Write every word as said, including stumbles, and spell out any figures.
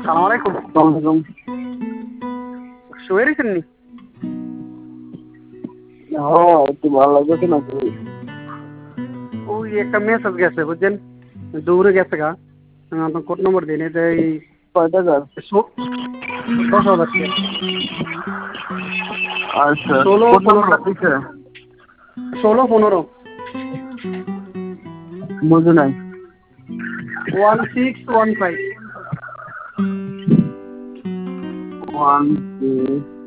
সালাম আলাইকুম। ওয়ালাইকুম। শুয়ে রয়েছেন নি? হ্যাঁ একটু ভালো লাগতেছে না তো। ওই একটা মেসেজ গেছে বুঝছেন, দৌড়ে গেছে গা। আপনার কোড নম্বর দিন, এটা এই কয় টাকার? সো- দশ হাজার টাকা। আচ্ছা ষোলো কোন পনেরো নাম্বারটা দিছে? ষোলো পনেরো বুঝি নাই। One six one five. One six